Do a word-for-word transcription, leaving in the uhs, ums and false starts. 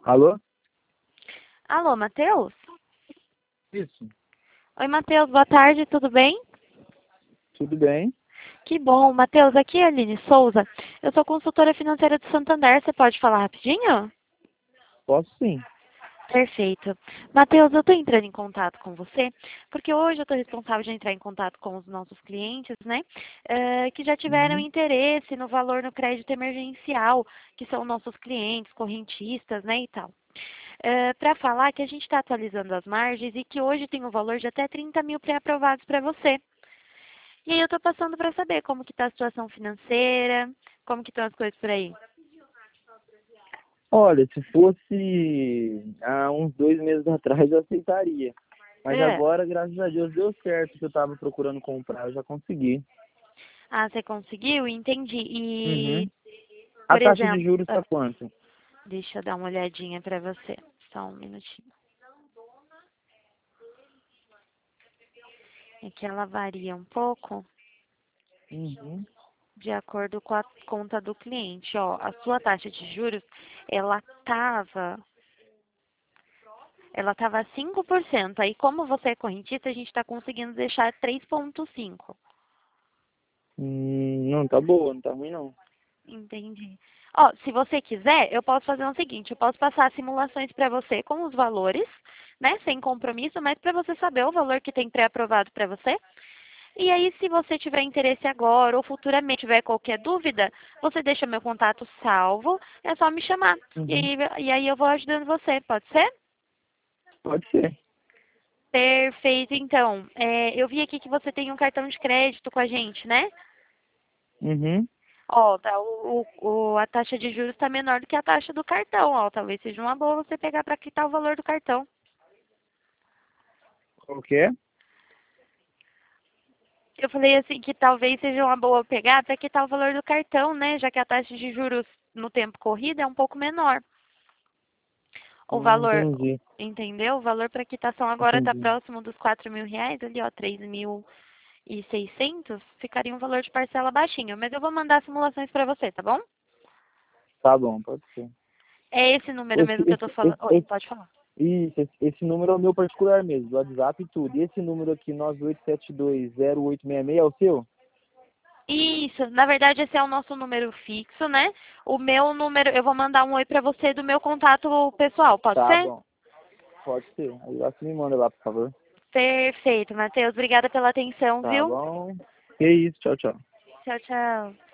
Alô? Alô, Matheus? Isso. Oi, Matheus, boa tarde, tudo bem? Tudo bem? Que bom. Matheus, aqui é a Aline Souza. Eu sou consultora financeira do Santander, você pode falar rapidinho? Posso sim. Perfeito. Matheus, eu estou entrando em contato com você, porque hoje eu estou responsável de entrar em contato com os nossos clientes, né, eh, que já tiveram Uhum. interesse no valor no crédito emergencial, que são nossos clientes, correntistas, né, e tal. Para falar que a gente está atualizando as margens e que hoje tem um valor de até trinta mil pré-aprovados para você. E aí eu estou passando para saber como que está a situação financeira, como que estão as coisas por aí. Olha, se fosse há uns dois meses atrás eu aceitaria. Mas É. agora, graças a Deus, deu certo que eu estava procurando comprar, eu já consegui. Ah, você conseguiu? Entendi. E, Uhum. A por taxa de exemplo, juros está ah, quanto? deixa eu dar uma olhadinha para você. Só um minutinho. É que ela varia um pouco Uhum. de acordo com a conta do cliente. Ó, a sua taxa de juros, ela estava ela tava cinco por cento. Aí, como você é correntista, a gente está conseguindo deixar três vírgula cinco. Hum, não, tá boa, não tá ruim não. Entendi. Ó, se você quiser, eu posso fazer o seguinte, eu posso passar simulações para você com os valores, né, sem compromisso, mas para você saber o valor que tem pré-aprovado para você. E aí, se você tiver interesse agora ou futuramente tiver qualquer dúvida, você deixa meu contato salvo, é só me chamar. E Uhum. aí, e aí eu vou ajudando você, pode ser? Pode ser. Perfeito, então. É, eu vi aqui que você tem um cartão de crédito com a gente, né? Uhum. Ó, tá, o, o, a taxa de juros está menor do que a taxa do cartão, ó. Talvez seja uma boa você pegar para quitar o valor do cartão. Qual que é? Eu falei assim que talvez seja uma boa pegar para quitar o valor do cartão, né? Já que a taxa de juros no tempo corrido é um pouco menor. O Hum, valor, entendi. entendeu? O valor para quitação agora está Entendi. próximo dos quatro mil reais, ali ó, três mil e seiscentos. Ficaria um valor de parcela baixinho. Mas eu vou mandar simulações para você, tá bom? Tá bom, pode ser. É esse número Esse, mesmo que eu tô esse, falando. esse, Oi, esse, pode falar. isso, esse, esse número é o meu particular mesmo, do WhatsApp e tudo. E esse número aqui, nove oito sete dois zero oito seis seis, é o seu? Isso, na verdade esse é o nosso número fixo, né? O meu número, eu vou mandar um oi pra você do meu contato pessoal, pode Tá ser? bom, pode ser. Aí você me manda lá, por favor. Perfeito, Matheus. Obrigada pela atenção, Tá viu? bom. Que isso, tchau, tchau. Tchau, tchau.